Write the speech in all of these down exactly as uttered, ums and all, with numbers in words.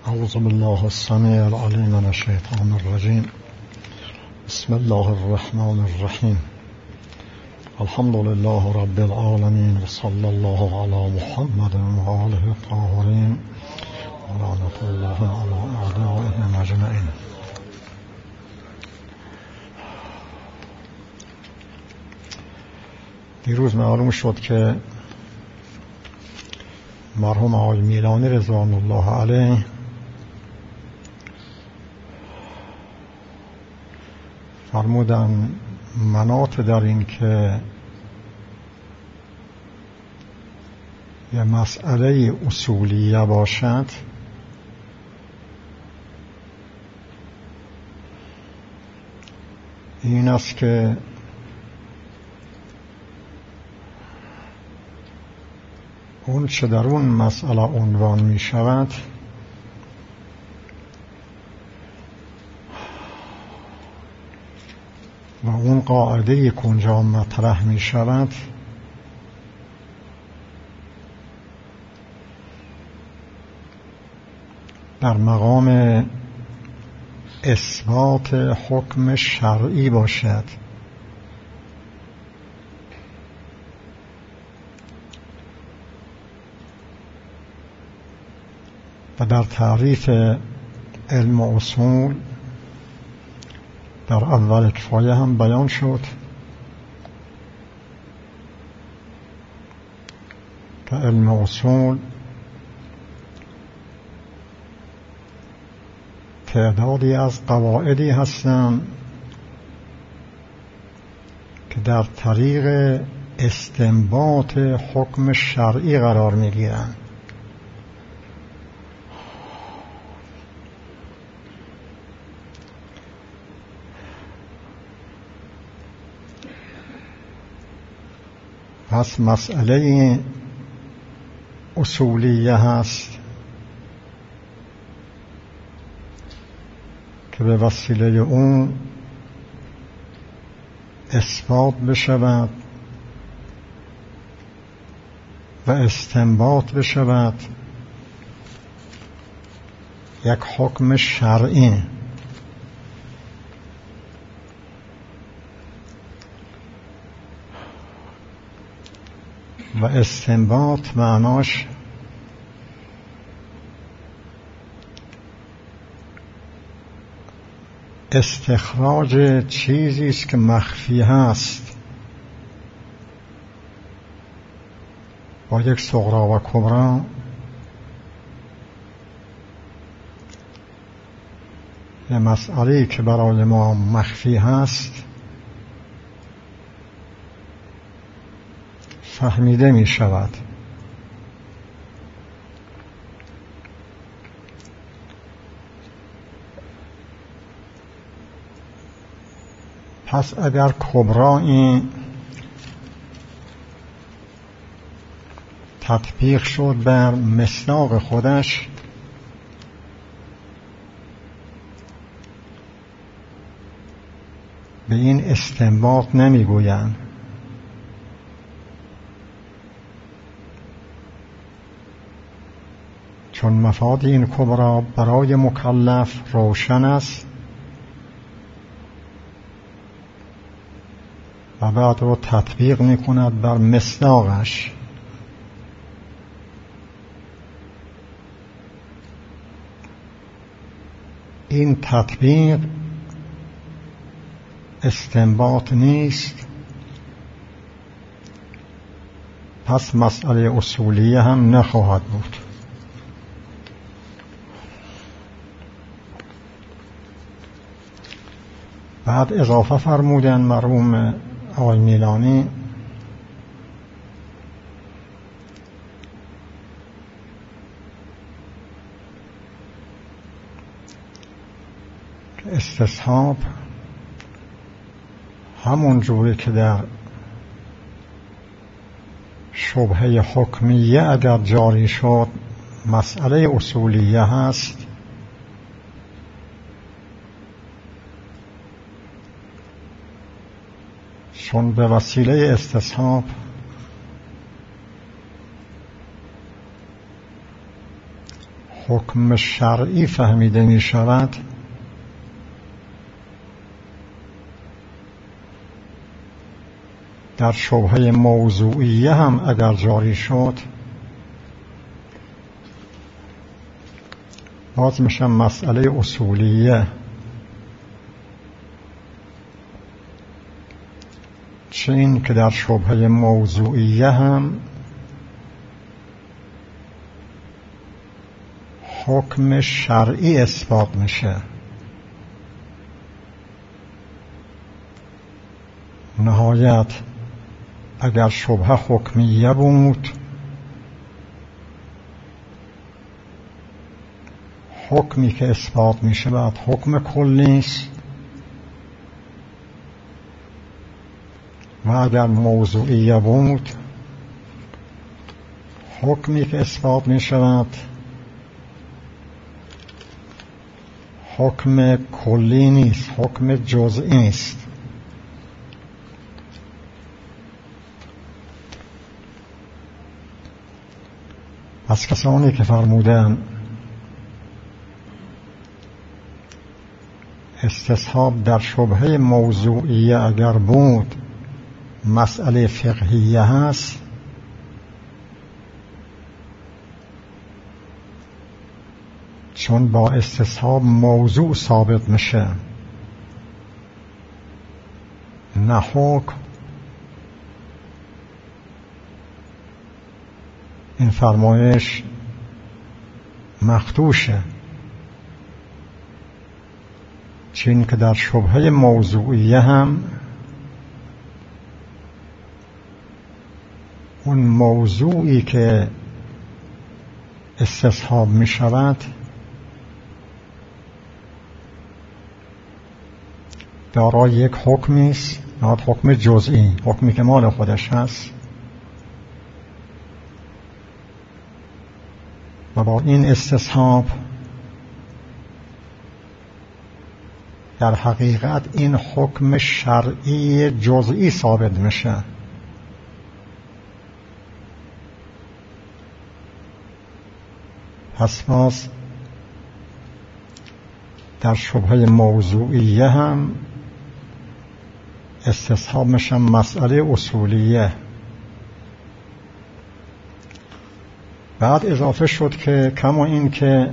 اعوذ بالله السمیع العلیم من الشیطان الرجیم. بسم الله الرحمن الرحیم. الحمد لله رب العالمین و صلی الله علی محمد و آله الطاهرین و لعنت الله علی اعدائهم اجمعین. دیروز معلوم شد که مرحوم آقای میلانی رضوان الله علیه فرمودن مناط در این که یه مسئله اصولیه باشد این است که اون چه در اون مسئله عنوان می شود و اون قاعده که اونجا مطرح می شود در مقام اثبات حکم شرعی باشد و در تعریف علم و اصول در اول کفایه هم بیان شد که علم و اصول تعدادی از قواعدی هستند که در طریق استنباط حکم شرعی قرار می‌گیرند. پس مسئله اصولیه هست که به وسیله اون اثبات بشود و استنباط بشود یک حکم شرعی. و استنباط معناش استخراج چیزی است که مخفی هست با یک صغرا و کبرا یه مسئله‌ای که برای ما مخفی هست فهمیده می شود. پس اگر کبرا این تطبیق شد بر مصداق خودش به این استنباط نمی گویند، چون مفاد این کبرا برای مکلف روشن است و بعد رو تطبیق می کند بر مصداقش. این تطبیق استنباط نیست، پس مسئله اصولیه هم نخواهد بود. بعد اضافه فرمودن مرحوم آقای میلانی که استصحاب همون جوری که در شبهه حکمیه اگر جاری شد مسئله اصولیه هست، چون به وسیله استصحاب حکم شرعی فهمیده می شود در شبهه موضوعیه هم اگر جاری شد باز میشه مسئله اصولیه. چه این که در شبهه موضوعیه هم حکم شرعی اثبات میشه. نهایت اگر شبهه حکمیه بود حکمی که اثبات میشه بعد حکم کلی است و اگر موضوعیه بود حکمی که اثبات میشود حکم کلی نیست، حکم جزئی نیست. از کسانی که فرمودن استصحاب در شبهه موضوعیه اگر بود مسئله فقهیه هست، چون با استصحاب موضوع ثابت میشه نه حکم. این فرمایش مخدوشه، چون که در شبهه موضوعیه هم اون موضوعی که استصحاب می شود دارای یک حکمی است، نه حکم جزئی، حکمی که مال خودش هست و با این استصحاب در حقیقت این حکم شرعی جزئی ثابت میشه. پس باز در شبهه موضوعیه هم استصحاب میشه مسئله اصولیه. بعد اضافه شد که کما این که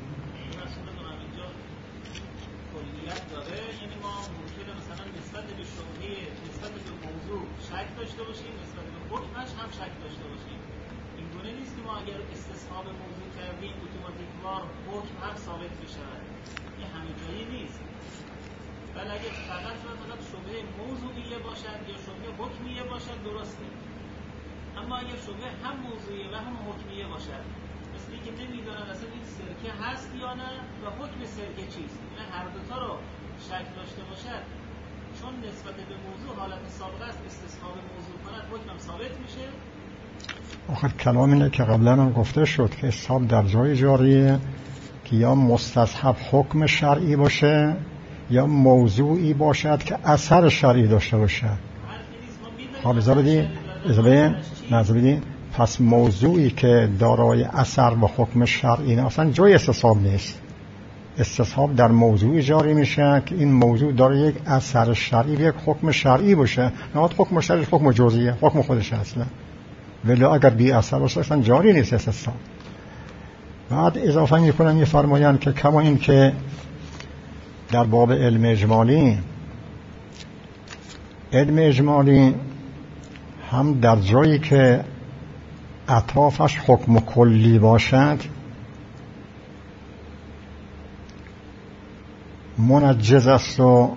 آخر کلام اینه که قبلا هم گفته شد که استصحاب در جای جاریه که یا مستصحب حکم شرعی باشه یا موضوعی باشد که اثر شرعی داشته باشه. حالا ازا بدین ازا بدین نظر بدین پس موضوعی که دارای اثر و حکم شرعی نه اصلا جای استصحاب نیست. استصحاب در موضوعی جاری میشه که این موضوع داره یک اثر شرعی یک حکم شرعی باشه، نه حکم شرعی حکم جزئیه، حکم خودش اصلا، ولی اگر بی اثر باشه اصلا جاری نیست استصحاب. بعد اضافه میکنم میفرمایند که کما این که در باب علم اجمالی علم اجمالی هم در جایی که اطرافش حکم کلی باشد منجز است و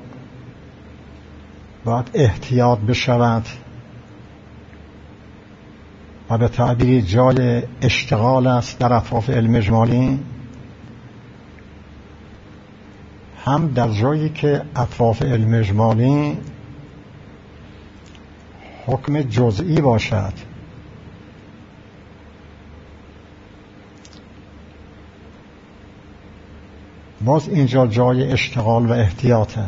باید احتیاط بشود و به تعبیر جای اشتغال است در اطراف علم اجمالی، هم در جایی که اطراف علم اجمالی حکم جزئی باشد باز اینجا جای اشتغال و احتیاطه.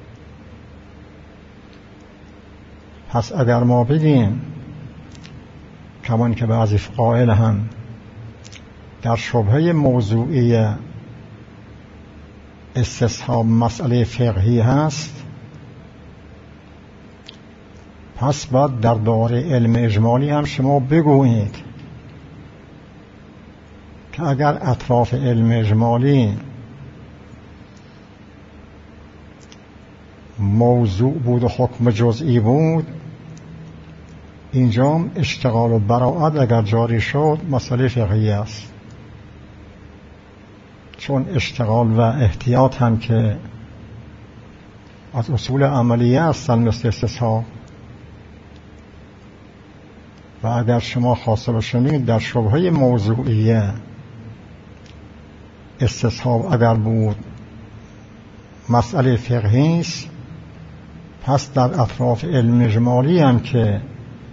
پس اگر ما بدیم کمان که بعضی قائل هم در شبهه موضوعی استصحاب مسئله فقهی هست، پس باید در دایره علم اجمالی هم شما بگویید که اگر اطراف علم اجمالی موضوع بود و حکم جزئی بود، اینجا اشتغال و براعت اگر جاری شد مسئله فقهی است، چون اشتغال و احتیاط هم که از اصول عملیه هستن مثل استصحاب. و اگر شما خواسته باشید در شبهه موضوعیه استصحاب اگر بود مسئله فقهی است، پس در اطراف علم اجمالی هم که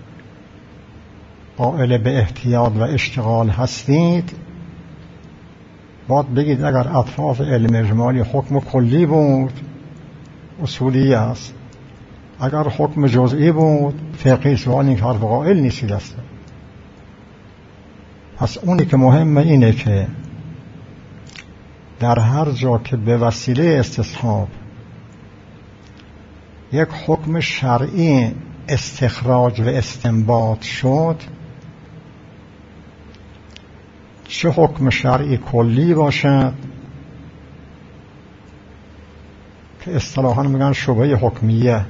قائل به احتیاط و اشتغال هستید، باید بگید اگر اطراف علم اجمالی حکم کلی بود اصولی است، اگر حکم جزئی بود فقهی است، و این حرف قائل نیستید است. پس اونی که مهمه اینه که در هر جا که به وسیله استصحاب یک حکم شرعی استخراج و استنباط شد، چه حکم شرعی کلی باشد که اصطلاحاً میگن شبهه حکمیه،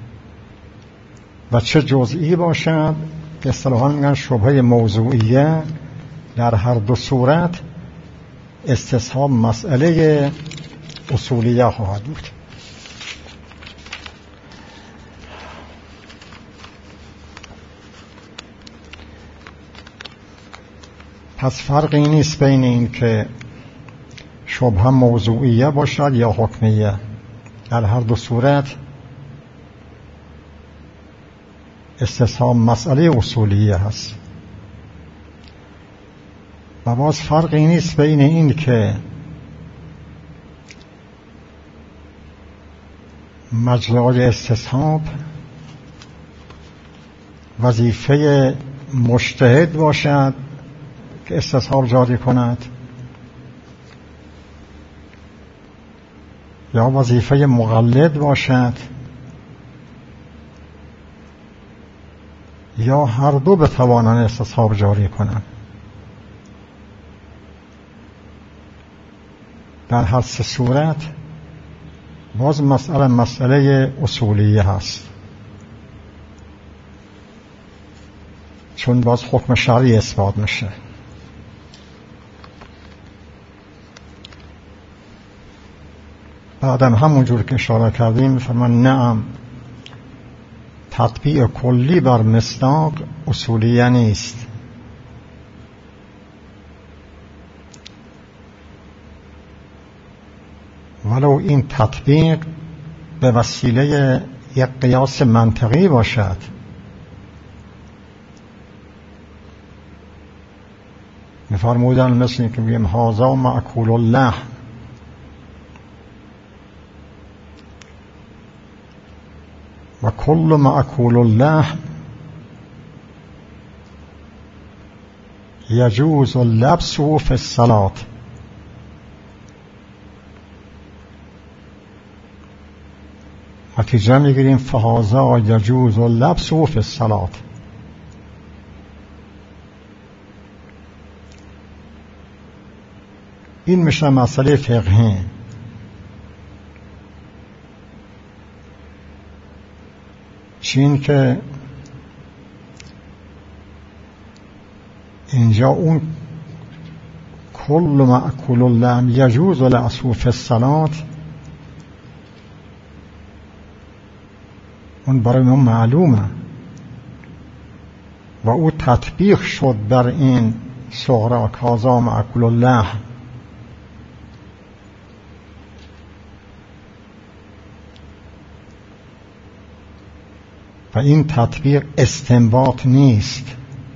و چه جزئی باشد که اصطلاحاً میگن شبهه موضوعیه، در هر دو صورت استصحاب مسئله اصولیه خواهد بود. پس فرقی نیست بین این که شبهه موضوعیه باشد یا حکمیه، در هر دو صورت استصحاب مسئله اصولیه هست. و باز فرقی نیست بین این که مجرای استصحاب وظیفه مجتهد باشد که استصحاب جاری کند، یا وظیفه مقلد باشد، یا هر دو بتوانند استصحاب جاری کنند. در هر سه صورت باز مسئله مسئله اصولیه هست، چون باز حکم شرعی اثبات میشه. بعدم همونجور که اشاره کردیم میفرمان نعم تطبیق کلی بر مصداق اصولیه نیست، ولو این تطبیق به وسیله یک قیاس منطقی باشد. میفرمودن مثل که بگیم هذا مأکول اللحم، و کل مأکول اللحم یجوز لبسه فی الصلاة. نتیجه میگیریم فهذا یجوز لبسه فی الصلاة. این میشه مسئله فقهی. چین که اینجا اون کل مأکول اللحم یجوز لبسه فی الصلاة، اون برای ما معلومه و او تطبیق شد بر این صغرا هذا مأکول اللحم. و این تطبیق استنباط نیست،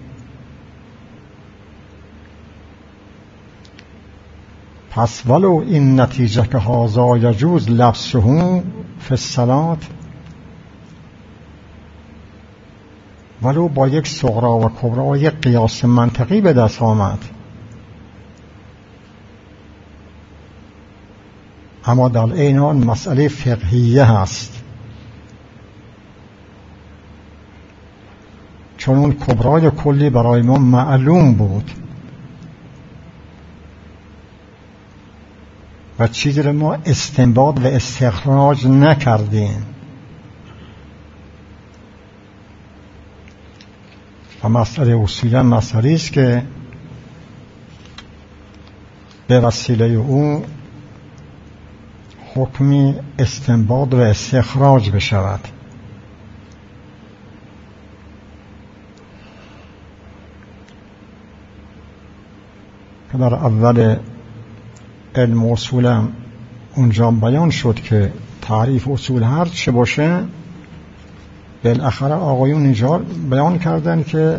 پس ولو این نتیجه که هذا یجوز لبسه فی الصلاة، ولو با یک صغرا و کبرا و یک قیاس منطقی به دست آمد، اما در این حال مسئله فقهیه هست، چون اون کبرای کلی برای ما معلوم بود و چیزی رو ما استنباط و استخراج نکردیم و مسئله اصولا مسئله است که به وسیله او حکمی استنباط و استخراج بشود. که در اول علم اصولم اونجا بیان شد که تعریف اصول هر چه باشه بالاخره آقایون اینجا بیان کردن که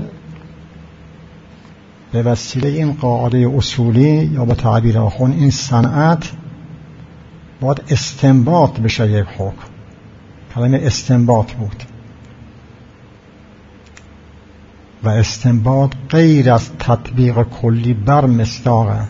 به وسیله این قاعده اصولی یا به تعبیر آخون این صنعت باید استنباط بشه یک حکم. کلمه استنباط بود و استنباط غیر از تطبیق کلی بر مصداقه.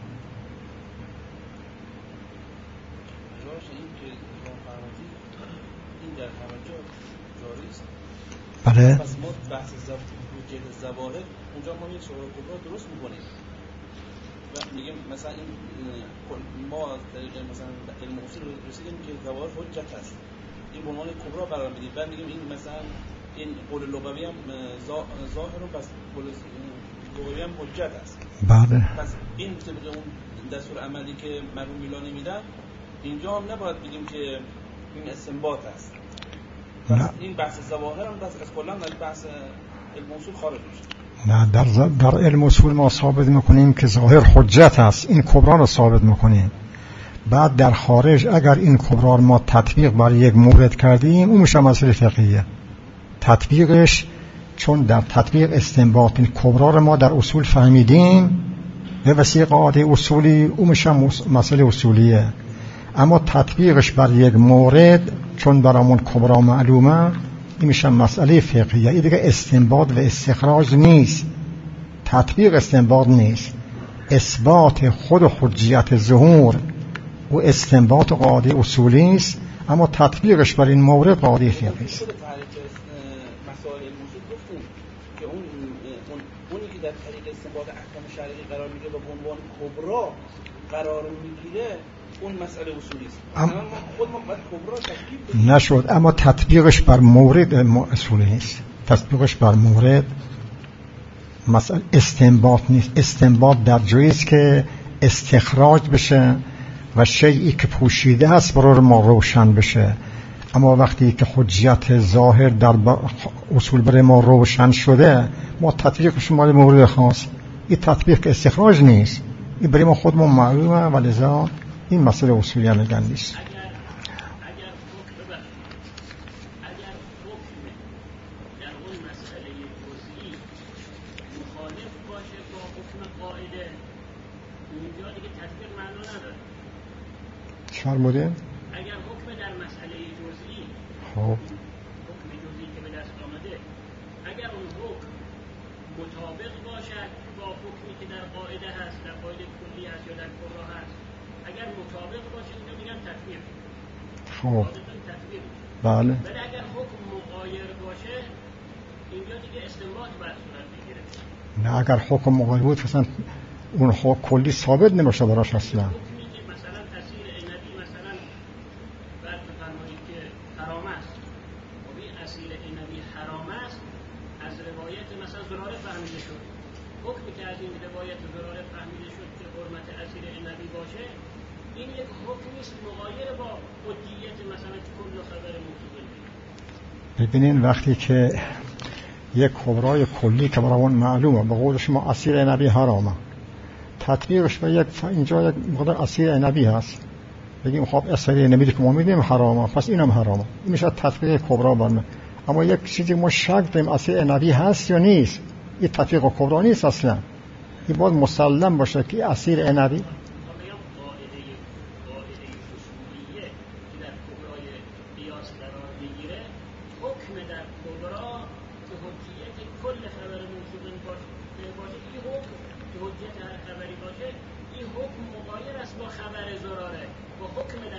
بله. پس ما بحث وجود زوارق اونجا ما یک شورای کبرا درست میکنیم و میگیم مثلا این ما از طریق مثلا علم اصول رسیدیم که زوارق حجت هست، این به عنوان کبرا قرار میدیم، بعد میگیم این مثلا این قول لغوی هم ظاهر و پس قول لغوی هم حجت هست. بله. پس این طبق اون دستور عملی که مرحوم میلانی میدن اینجا هم نباید بگیم که این استنباط هست. نه. این بحث ظواهر هم دست از کلا از بحث علم اصول خارج میشه. نه، در در علم اصول ما ثابت میکنیم که ظاهر حجت است، این کبرا رو ثابت میکنیم. بعد در خارج اگر این کبرا ما تطبیق بر یک مورد کردیم اون میشه مسئله فقهیه. تطبیقش چون در تطبیق استنباط این کبرا رو ما در اصول فهمیدیم به وسیله قاعده اصولی اون میشه مسئله اصولیه. اما تطبیقش بر یک مورد چون برامون کبرا معلومه این میشه مسئله فقهیه. این دیگه استنباط و استخراج نیست، تطبیق استنباط نیست، اثبات خود حجیت ظهور و استنباط قاعده اصولی است، اما تطبیقش بر این مورد قاعده فقهی است. مسائل الموجود گفتیم که اون اونی که در طریق استنباط احکام شرعی قرار میگیره و به عنوان کبرا قرار میگیره اون مسئله اصولی است. ام... ما خود ما باید کبرا تطبیق نشد، اما تطبیقش بر مورد اصولی نیست، تطبیقش بر مورد مسئله استنباط نیست. استنباط در جایی است که استخراج بشه و شیئی که پوشیده است برای ما روشن بشه. اما وقتی که حجیت ظاهر در اصول برای ما روشن شده ما تطبیقش مال مورد خاص، این تطبیق استخراج نیست، این برای ما خودمون معلومه و لذا این مسئله اصولی هم نگن نیست. اگر اگر حکم اگر حکم در اون مسئله جزئی مخالف باشه با حکم قاعده اونجا دیگه تطبیق معنا نداره. چه فرمودین؟ اگر حکم در مسئله جزئی خب حکم جزئی که به دست آمده اگر اون حکم مطابق باشد با حکمی که در قاعده هست، در قاعده کلی هست یا در کبرا هست، اگر مطابق باشه اینجا میگن تطبیق. خب تطبیق. بله. ولی اگر حکم مغایر باشه اینجا دیگه استنباط باید صورت بگیره. نه، اگر حکم مغایر بود مثلا اون حکم کلی ثابت نمیشه براش اصلا. حکمی که مثلا تاثیر عنبی مثلا بعد بفرمایید که حرام است، خب این اصیل عنبی حرام است از روایت مثلا زراره فهمیده شد. حکمی که از این روایت زراره فهمیده شد که حرمت اصیل عنبی باشه این یک حکمی است مغایر با حجیت مثلا کل خبر موجود. ببینین وقتی که یک کبرای کلی که برامون معلومه به قول شما اصیل عنبی حرامه، تطبیقش به یک اینجا یک مقدار اصیل عنبی هست بگیم خب اصیل عنبی که ما میدیم حرامه پس اینم حرامه، این میشه تطبیق کبرا برنه. اما یک چیزی ما شک داریم اصیل عنبی هست یا نیست، این تطبیق کبرا نیست اصلا. این باید مسلم باشه که اصیل عنبی حکم مغایر است با خبر زراره، با حکم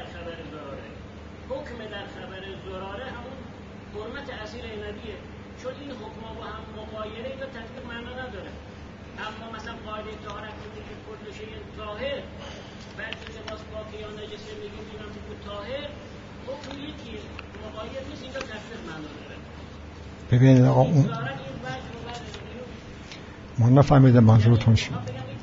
چون این حکم با هم مغایره یا تطبیق معنا نداره. اما مثلا قاعده طهارت میگه که کل شیء طاهر، بعضی لباس پاکی یا نجسه میگیم اینا تو طاهر، حکم یکیه، مغایر نیست، اینجا تطبیق معنا داره. ببینید آقا اون ما نفهمیدم منظورتون چیه.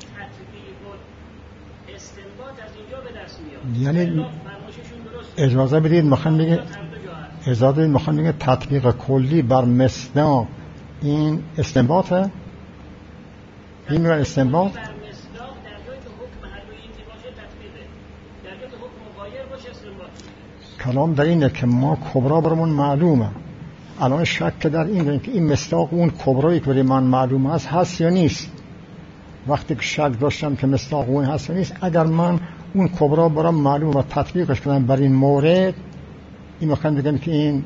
یعنی اجازه بدید میخوام بگم اجازه بدید میخوام بگم تطبیق کلی بر مصداق این استنباطه. این میگن استنباط کلام در اینه که ما کبرا برمون معلومه. الان شک در این که این مصداق اون کبرایی که برای من معلوم است هست یا نیست. وقتی که شک داشتم که مصداق اون هست یا نیست، اگر من اون کبرا برام معلوم و تطبیقش کنم بر این مورد، این میخوام بگم که این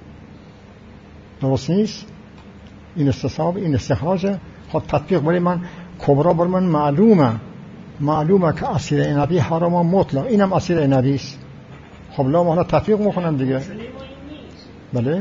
درست نیست، این استصحاب، این استخراجه. خب تطبیق برای من کبرا برای من معلومه معلومه که عصیر عنبی حرام مطلق، اینم عصیر عنبی است. خب لا محاله تطبیق میکنم دیگه. بله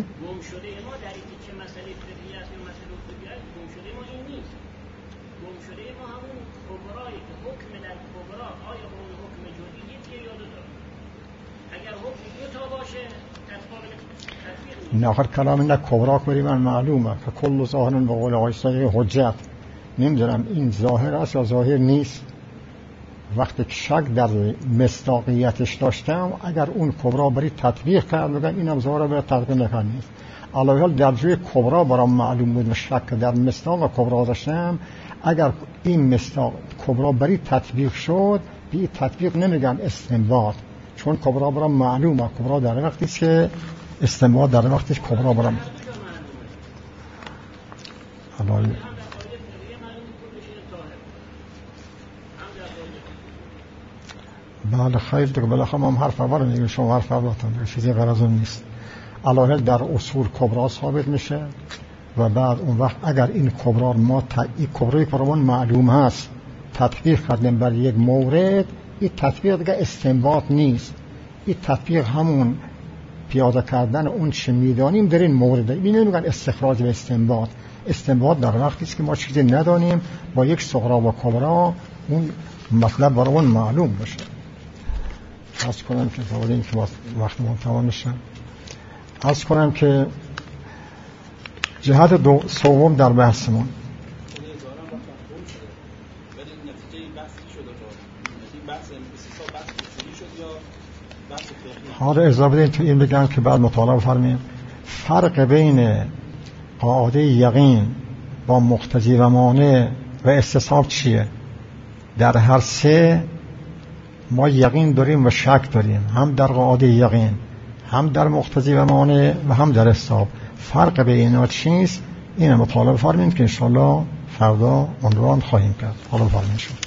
نه آخر کلام نه کبرا کری من معلومه که کل ظاهر به قول آقای صادقی حجت. نمیدونم این ظاهر است یا ظاهر نیست. وقتی که شک در مصداقیتش داشتم، اگر اون کبرا بری تطبیق کرد بگم اینم ظاهر بری تطبیق نکرد نیست. علاوه حال در جای کبرا برام معلوم بود و شک در مصداق و کبرا داشتم، اگر این مصداق کبرا بری تطبیق شد، بی تطبیق نمیگم استنباط، چون کبرا برام معلومه. کبرا در وقتی است که استنباط در وقتش کبرا برام حالا بله خیر دیگه. بالاخره ما هم حرف اول میگیم، شما حرف اولتون دیگه، چیزی غرض نیست. علاوه در اصول کبرا ثابت میشه و بعد اون وقت اگر این کبرا ما این کبرای پرمان معلوم هست تطبیق کردیم بر یک مورد، این تطبیق دیگه استنباط نیست. این تطبیق همون پیاده کردن اون چه میدانیم در این مورد. این نمیگن استخراج و استنباط. استنباط در وقتی است که ما چیزی ندانیم با یک صغرا و کبرا اون مطلب برامون معلوم بشه. عرض کنم که زوال این که وقت منتهی نشه، عرض کنم که جهت دو سوم در بحثمون حالا اضافه بدین تو این بگم که بعد مطالعه بفرمایید. فرق بین قاعده یقین با مقتضی و مانع و استصحاب چیه؟ در هر سه ما یقین داریم و شک داریم، هم در قاعده یقین، هم در مقتضی و مانع و هم در استصحاب. فرق بین اینا چیست؟ این مطالعه بفرمایید که انشاءالله فردا عنوان خواهیم کرد. حالا بفرمایید شما.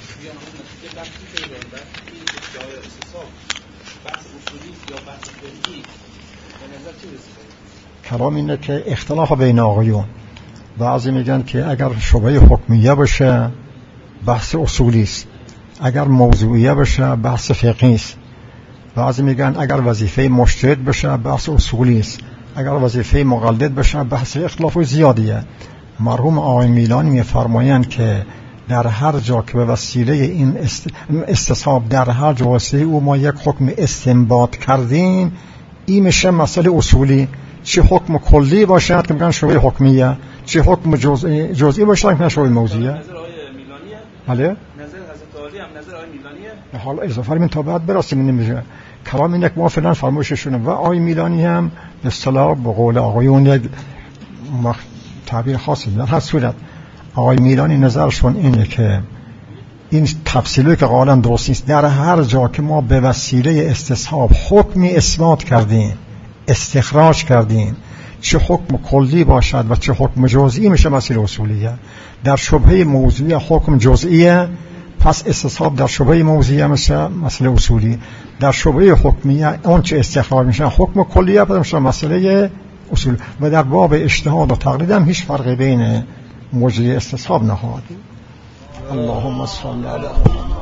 کلام اینه که اختلاف بین آقایون، بعضی میگن که اگر شبهه حکمیه باشه بحث اصولی است، اگر موضوعیه باشه بحث فقهی است. بعضی میگن اگر وظیفه مجتهد باشه بحث اصولی است، اگر وظیفه مقلد باشه بحث اختلاف زیادیه. مرحوم آقای میلانی میفرمایند که در هر جا که به وسیله این استصحاب در هر جا وسیله او ما یک حکم استنباط کردیم، این میشه مسئله اصولی. چه حکم کلی باشد که میگن شبهه حکمیه، چه حکم جزئی جزئی باشد که میگن شبهه موضوعیه. نظر آقای میلانیه؟ بله؟ نظر حضرت عالی هم نظر آقای میلانیه؟ حالا اضافه من تا بعد برسیم نمیشه. کلام اینه که ما فعلا فرمایششونه و آقای میلانی هم به اصطلاح به قول آقایون یک تعبیر خاصی در هر صورت آقای میلانی نظرشون اینه که این تفصیلی که قائلا درست نیست. در هر جا که ما به وسیله استصحاب حکمی اثبات کردیم، استخراج کردیم، چه حکم کلی باشد و چه حکم جزئی میشه مسئله اصولیه. در شبهه موضوعی حکم جزئیه، پس استصحاب در شبهه موضوعی میشه مسئله اصولی. در شبهه حکمیه اون چه استخراج میشه حکم کلیه، پس میشه مسئله اصول. و در باب اجتهاد و تقلید هم هیچ فرقی بین موضوعی استصحاب نهاد. اللهم صل علی